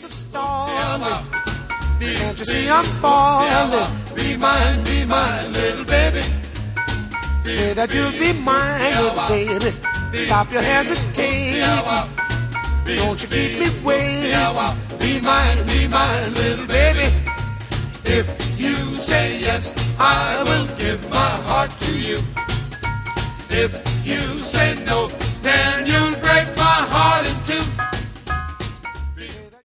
days of stalling. Can't you see I'm falling? Be mine, little baby. Say that you'll be mine, little baby. Stop your hesitating. Don't you keep me waiting. Be mine, little baby. If you say yes, I will give my heart to you. If